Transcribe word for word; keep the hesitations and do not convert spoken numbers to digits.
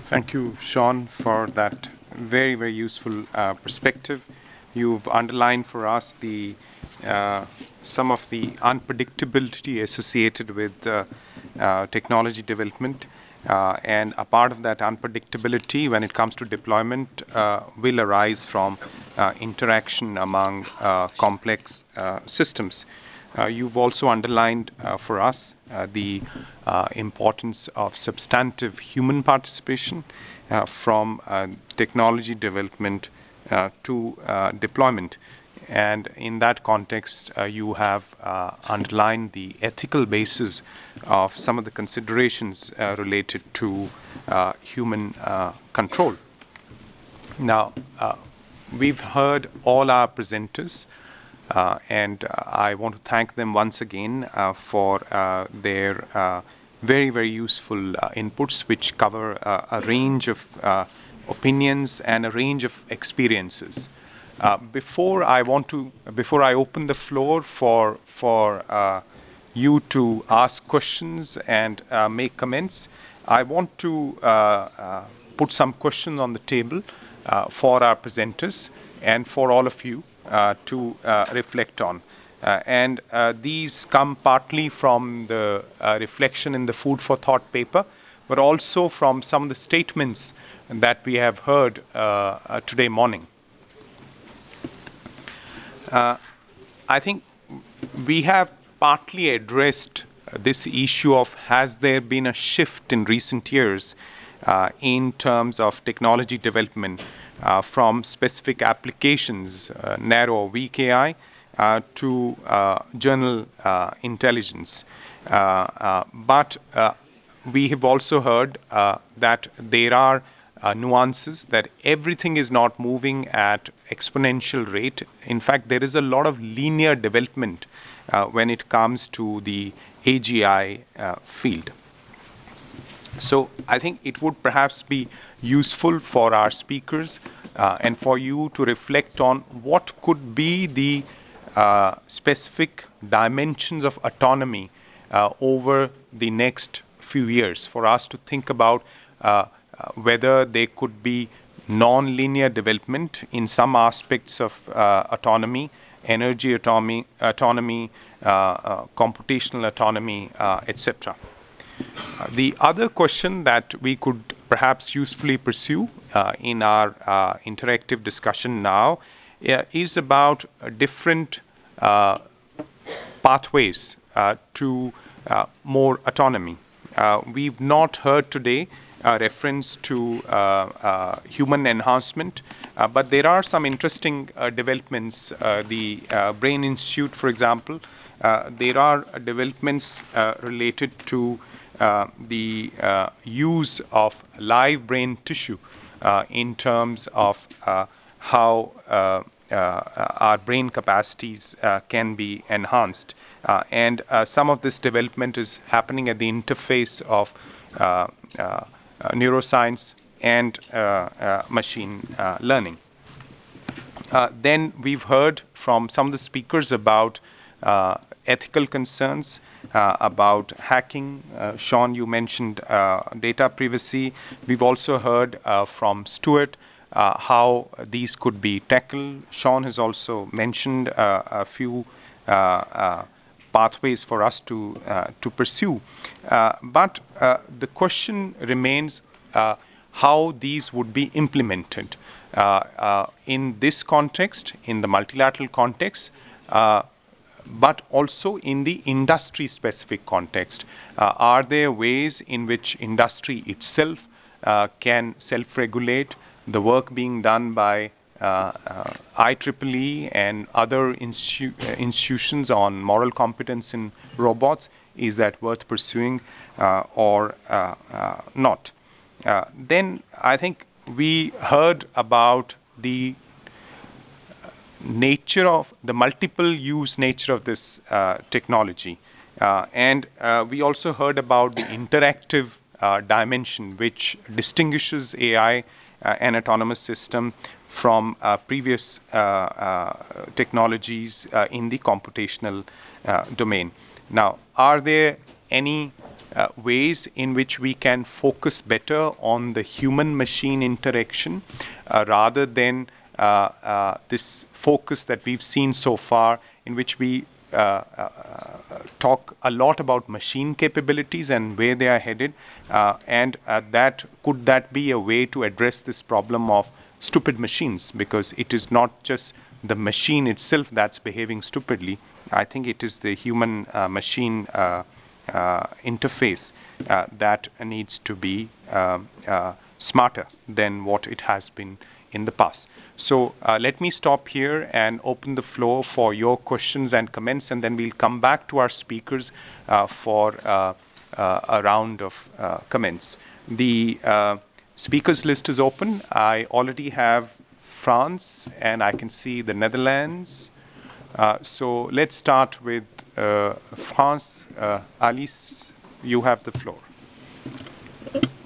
Thank you, Sean, for that very, very useful uh, perspective. You've underlined for us the uh, some of the unpredictability associated with uh, uh, technology development. Uh, and a part of that unpredictability when it comes to deployment uh, will arise from uh, interaction among uh, complex uh, systems. Uh, you've also underlined uh, for us uh, the uh, importance of substantive human participation uh, from uh, technology development uh, to uh, deployment. And in that context, uh, you have uh, underlined the ethical basis of some of the considerations uh, related to uh, human uh, control. Now, uh, we've heard all our presenters, uh, and uh, I want to thank them once again uh, for uh, their uh, very, very useful uh, inputs, which cover uh, a range of uh, opinions and a range of experiences. Uh, before I want to, before I open the floor for for uh, you to ask questions and uh, make comments, I want to uh, uh, put some questions on the table uh, for our presenters and for all of you uh, to uh, reflect on. Uh, and uh, these come partly from the uh, reflection in the Food for Thought paper, but also from some of the statements that we have heard uh, uh, today morning. Uh, I think we have partly addressed uh, this issue of has there been a shift in recent years uh, in terms of technology development uh, from specific applications, uh, narrow weak A I, uh, to uh, general uh, intelligence. Uh, uh, but uh, we have also heard uh, that there are uh, nuances, that everything is not moving at exponential rate. In fact, there is a lot of linear development uh, when it comes to the A G I uh, field. So I think it would perhaps be useful for our speakers uh, and for you to reflect on what could be the uh, specific dimensions of autonomy uh, over the next few years, for us to think about uh, uh, whether there could be non-linear development in some aspects of uh, autonomy, energy autonomy, autonomy uh, uh, computational autonomy, uh, et cetera. Uh, the other question that we could perhaps usefully pursue uh, in our uh, interactive discussion now uh, is about uh, different uh, pathways uh, to uh, more autonomy. Uh, we've not heard today a reference to uh, uh, human enhancement, uh, but there are some interesting uh, developments. Uh, the uh, Brain Institute, for example, uh, there are developments uh, related to uh, the uh, use of live brain tissue uh, in terms of uh, how uh, uh, our brain capacities uh, can be enhanced. Uh, and uh, some of this development is happening at the interface of uh, uh, uh, neuroscience and uh, uh, machine uh, learning. Uh, then we've heard from some of the speakers about uh, ethical concerns, uh, about hacking. Uh, Sean, you mentioned uh, data privacy. We've also heard uh, from Stuart uh, how these could be tackled. Sean has also mentioned uh, a few uh, uh, pathways for us to uh, to pursue. Uh, but uh, the question remains uh, how these would be implemented uh, uh, in this context, in the multilateral context, uh, but also in the industry-specific context. Uh, are there ways in which industry itself uh, can self-regulate the work being done by uh, uh, I triple E and other institu uh, institutions on moral competence in robots? Is that worth pursuing uh, or uh, uh, not? Uh, then I think we heard about the nature of the multiple use nature of this uh, technology. Uh, and uh, we also heard about the interactive uh, dimension, which distinguishes A I uh, and autonomous system from uh, previous uh, uh, technologies uh, in the computational uh, domain. Now, are there any uh, ways in which we can focus better on the human machine interaction uh, rather than uh, uh, this focus that we've seen so far, in which we uh, uh, talk a lot about machine capabilities and where they are headed, uh, and uh, that could that be a way to address this problem of stupid machines, because it is not just the machine itself that's behaving stupidly. I think it is the human uh, machine uh, uh, interface uh, that needs to be um, uh, smarter than what it has been in the past. So uh, let me stop here and open the floor for your questions and comments, and then we'll come back to our speakers uh, for uh, uh, a round of uh, comments. The uh, speakers list is open. I already have France, and I can see the Netherlands. Uh, so let's start with uh, France. Uh, Alice, you have the floor.